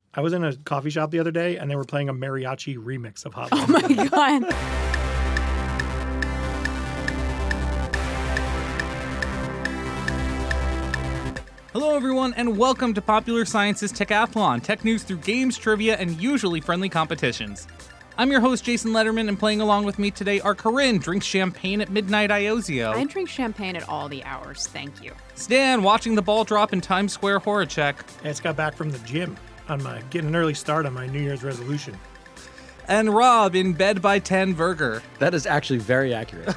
I was in a coffee shop the other day, and they were playing a mariachi remix of Hot Oh my God. Hello, everyone, and welcome to Popular Science's Techathlon, tech news through games, trivia, and usually friendly competitions. I'm your host, Jason Letterman, and playing along with me today are Corinne, drinks champagne at midnight Iozio. I drink champagne at all the hours, thank you. Stan, watching the ball drop in Times Square horror check. I just got back from the gym on getting an early start on my New Year's resolution. And Rob, in bed by 10 burger. That is actually very accurate.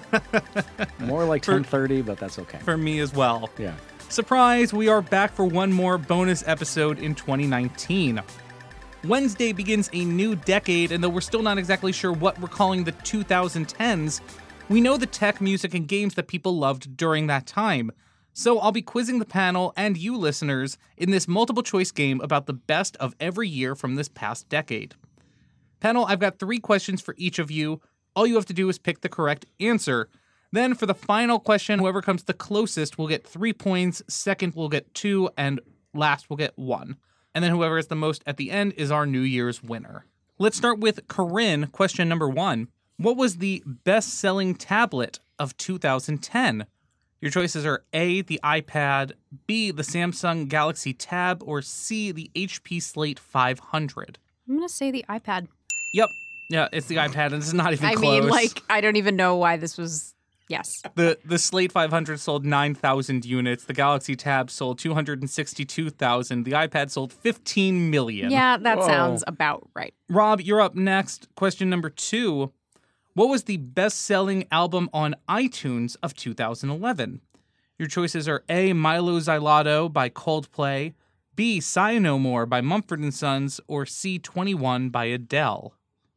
More like 10:30, but that's okay. For me as well. Yeah. Surprise, we are back for one more bonus episode in 2019. Wednesday begins a new decade, and though we're still not exactly sure what we're calling the 2010s, we know the tech, music, and games that people loved during that time. So I'll be quizzing the panel and you listeners in this multiple choice game about the best of every year from this past decade. Panel, I've got 3 questions for each of you. All you have to do is pick the correct answer. Then for the final question, whoever comes the closest will get 3 points, second will get 2, and last will get 1. And then whoever is the most at the end is our New Year's winner. Let's start with Corinne, question number 1. What was the best-selling tablet of 2010? Your choices are A, the iPad, B, the Samsung Galaxy Tab, or C, the HP Slate 500. I'm going to say the iPad. Yep. Yeah, it's the iPad, and it's not even close. I don't even know why this was... Yes. The Slate 500 sold 9,000 units. The Galaxy Tab sold 262,000. The iPad sold 15 million. Yeah, that sounds about right. Rob, you're up next. Question number 2. What was the best-selling album on iTunes of 2011? Your choices are A, Milo Xyloto by Coldplay, B, Sigh No More by Mumford & Sons, or C, 21 by Adele.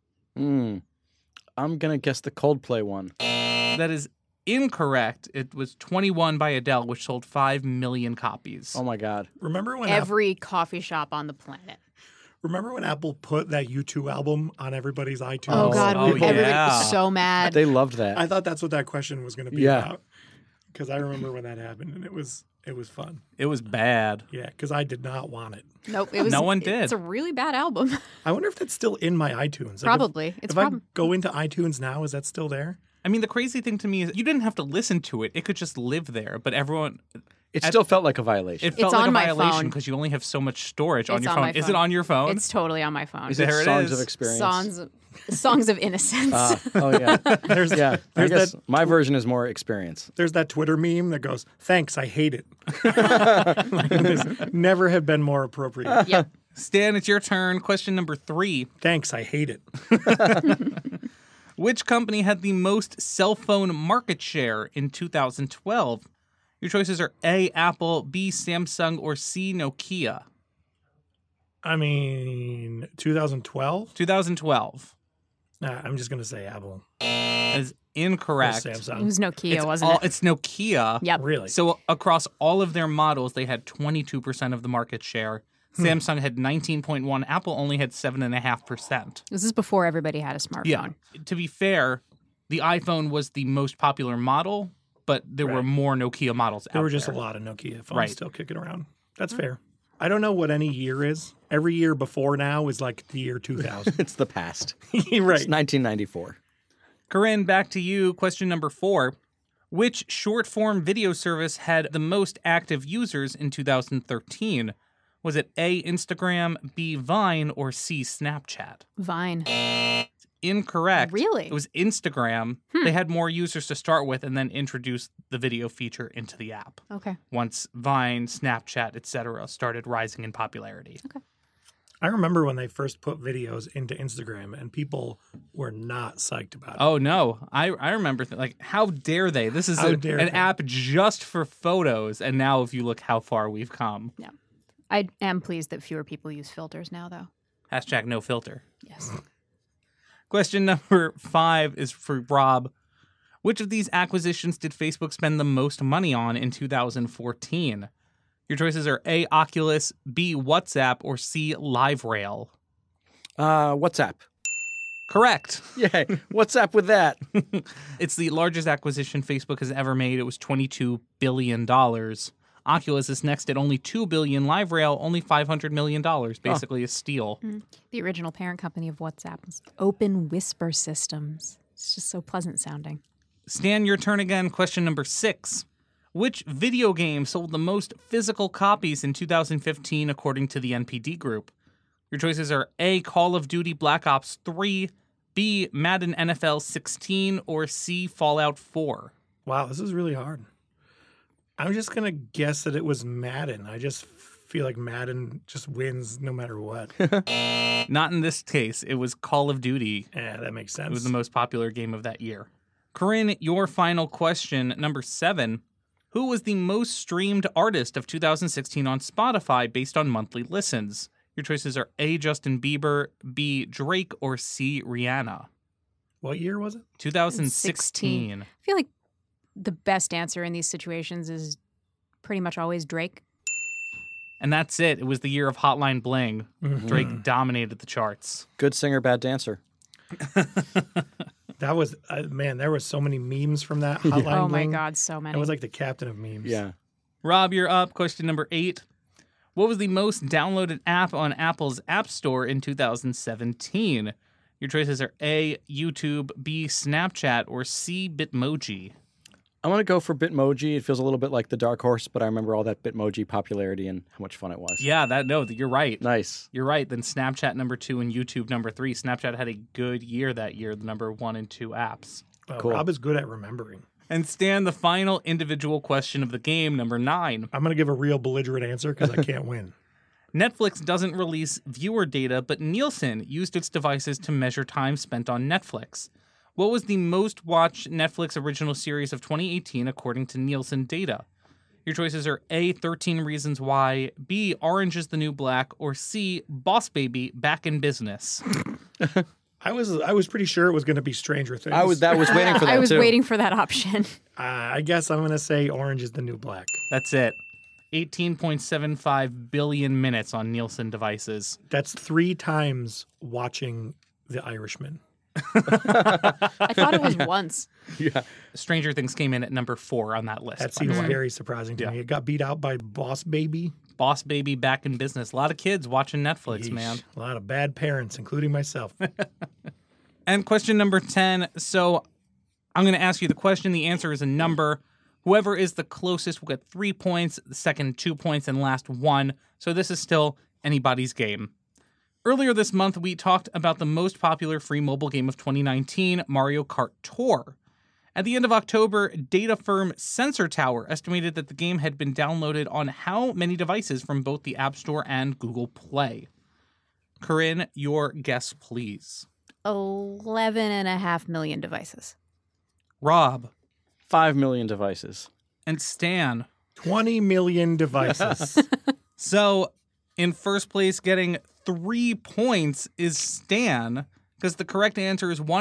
I'm going to guess the Coldplay one. That is incorrect. It was 21 by Adele, which sold 5 million copies. Oh my God. Remember when Every coffee shop on the planet. Apple put that U2 album on everybody's iTunes? Oh, God. Everybody yeah. was so mad. They loved that. I thought that's what that question was going to be about. Because I remember when that happened, and it was fun. It was bad. Yeah, because I did not want it. Nope. It was, No one did. It's a really bad album. I wonder if that's still in my iTunes. Probably. If I go into iTunes now, is that still there? I mean, the crazy thing to me is you didn't have to listen to it. It could just live there. But everyone... It still felt like a violation. It felt It's like on a my violation phone. because you only have so much storage on It's your on phone. my Is phone. it on your phone? It's totally on my phone. Is it There it Songs is. of Experience? Songs of Innocence. Oh, yeah. There's I there's guess that my version is more experience. there's that Twitter meme that goes, "Thanks, I hate it." Like, this never have been more appropriate. Yep. Stan, it's your turn. Question number 3. Thanks, I hate it. Which company had the most cell phone market share in 2012? Your choices are A, Apple, B, Samsung, or C, Nokia. I mean, 2012? 2012 Nah, I'm just going to say Apple. is Or incorrect. It Samsung. was Nokia, wasn't it? It's Nokia. Yep. Really? So across all of their models, they had 22% of the market share. Samsung had 19.1. Apple only had 7.5%. This is before everybody had a smartphone. Yeah. To be fair, the iPhone was the most popular model, but there were more Nokia models out there. There were just a lot of Nokia phones Right. still kicking around. That's fair. I don't know what any year is. Every year before now is like the year 2000. It's the past. Right. It's 1994. Corinne, back to you. Question number 4. Which short-form video service had the most active users in 2013? Was it A, Instagram, B, Vine, or C, Snapchat? Vine. Incorrect. Really? It was Instagram. They had more users to start with and then introduced the video feature into the app. Okay. Once Vine, Snapchat, etc. started rising in popularity. I remember when they first put videos into Instagram and people were not psyched about it. Oh, no. I remember, how dare they? This is How an dare they? app just for photos. And now if you look how far we've come. Yeah. I am pleased that fewer people use filters now, though. Hashtag no filter. Yes. Question number 5 is for Rob. Which of these acquisitions did Facebook spend the most money on in 2014? Your choices are A, Oculus, B, WhatsApp, or C, LiveRail. WhatsApp. Correct. Yay. WhatsApp with that. It's the largest acquisition Facebook has ever made. It was $22 billion. Oculus is next at only $2 billion. LiveRail only $500 million, basically a steal. The original parent company of WhatsApp was Open Whisper Systems. It's just so pleasant sounding. Stan, your turn again. Question number 6. Which video game sold the most physical copies in 2015 according to the NPD Group? Your choices are A, Call of Duty Black Ops 3, B, Madden NFL 16, or C, Fallout 4. Wow, this is really hard. I'm just going to guess that it was Madden. I just feel like Madden just wins no matter what. Not in this case. It was Call of Duty. Yeah, that makes sense. It was the most popular game of that year. Corinne, your final question, number 7. Who was the most streamed artist of 2016 on Spotify based on monthly listens? Your choices are A, Justin Bieber, B, Drake, or C, Rihanna. What year was it? 2016. I feel like the best answer in these situations is pretty much always Drake. And that's it. It was the year of Hotline Bling. Drake dominated the charts. Good singer, bad dancer. That was, man, there were so many memes from that Hotline Oh my Bling. God, so many. That was like the captain of memes. Yeah. Rob, you're up. Question number 8. What was the most downloaded app on Apple's App Store in 2017? Your choices are A, YouTube, B, Snapchat, or C, Bitmoji. I want to go for Bitmoji. It feels a little bit like the dark horse, but I remember all that Bitmoji popularity and how much fun it was. Yeah, you're right. Nice. You're right. Then Snapchat number 2 and YouTube number 3. Snapchat had a good year that year, the number 1 and 2 apps. Cool. Rob is good at remembering. And Stan, the final individual question of the game, number 9. I'm going to give a real belligerent answer because I can't win. Netflix doesn't release viewer data, but Nielsen used its devices to measure time spent on Netflix. What was the most watched Netflix original series of 2018 according to Nielsen data? Your choices are A, 13 Reasons Why, B, Orange is the New Black, or C, Boss Baby, Back in Business. I was pretty sure it was going to be Stranger Things. I was waiting for that I was too. waiting for that option. I guess I'm going to say Orange is the New Black. That's it. 18.75 billion minutes on Nielsen devices. That's 3 times watching The Irishman. I thought it was once. Yeah. Stranger Things came in at number 4 on that list. That by the seems way. very surprising to me. It got beat out by Boss Baby. Boss Baby, Back in Business. A lot of kids watching Netflix, Yeesh. man. A lot of bad parents, including myself. And question number 10. So I'm going to ask you the question. The answer is a number. Whoever is the closest will get 3 points, the second 2 points, and last 1. So this is still anybody's game. Earlier this month, we talked about the most popular free mobile game of 2019, Mario Kart Tour. At the end of October, data firm Sensor Tower estimated that the game had been downloaded on how many devices from both the App Store and Google Play? Corinne, your guess, please. 11.5 million devices. Rob 5 million devices. and Stan. 20 million devices. So, in first place, getting 3 points is Stan, because the correct answer is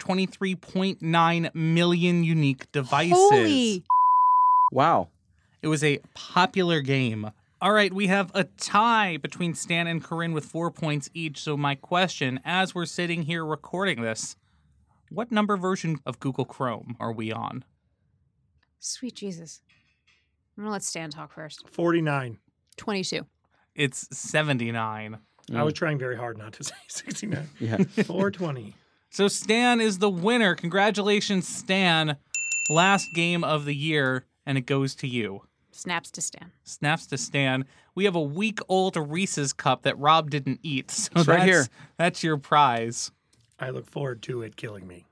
123.9 million unique devices. Holy! Wow. It was a popular game. All right, we have a tie between Stan and Corinne with 4 points each. So my question, as we're sitting here recording this, what number version of Google Chrome are we on? Sweet Jesus. I'm going to let Stan talk first. 49. 22. It's 79. I was trying very hard not to say 69. Yeah. 420. So Stan is the winner. Congratulations, Stan. Last game of the year, and it goes to you. Snaps to Stan. Snaps to Stan. We have a week-old Reese's cup that Rob didn't eat. So It's right here. That's your prize. I look forward to it killing me.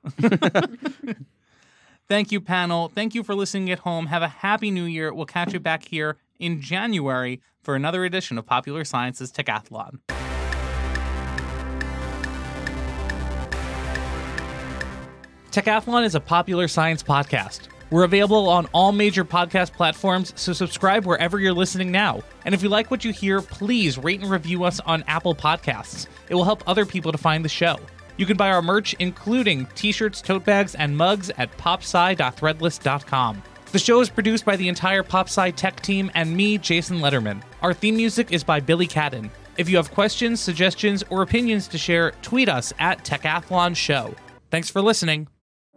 Thank you, panel. Thank you for listening at home. Have a happy new year. We'll catch you back here in January for another edition of Popular Science's Techathlon. Techathlon is a Popular Science podcast. We're available on all major podcast platforms, so subscribe wherever you're listening now. And if you like what you hear, please rate and review us on Apple Podcasts. It will help other people to find the show. You can buy our merch, including t-shirts, tote bags, and mugs at popsci.threadless.com. The show is produced by the entire PopSci tech team and me, Jason Letterman. Our theme music is by Billy Cadden. If you have questions, suggestions, or opinions to share, tweet us at Techathlon Show. Thanks for listening.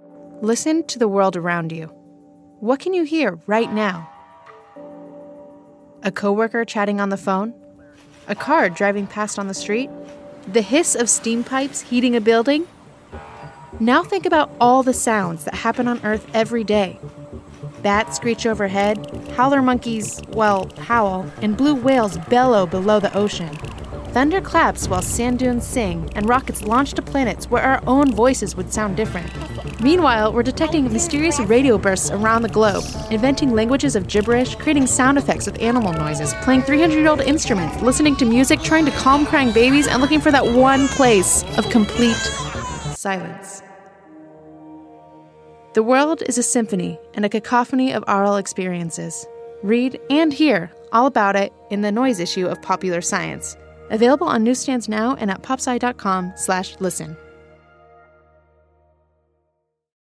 Listen to the world around you. What can you hear right now? A coworker chatting on the phone? A car driving past on the street? The hiss of steam pipes heating a building? Now think about all the sounds that happen on Earth every day. Bats screech overhead, howler monkeys, howl, and blue whales bellow below the ocean. Thunder claps while sand dunes sing, and rockets launch to planets where our own voices would sound different. Meanwhile, we're detecting mysterious radio bursts around the globe, inventing languages of gibberish, creating sound effects with animal noises, playing 300-year-old instruments, listening to music, trying to calm crying babies, and looking for that one place of complete silence. The world is a symphony and a cacophony of aural experiences. Read and hear all about it in the Noise issue of Popular Science. Available on newsstands now and at popsci.com/listen.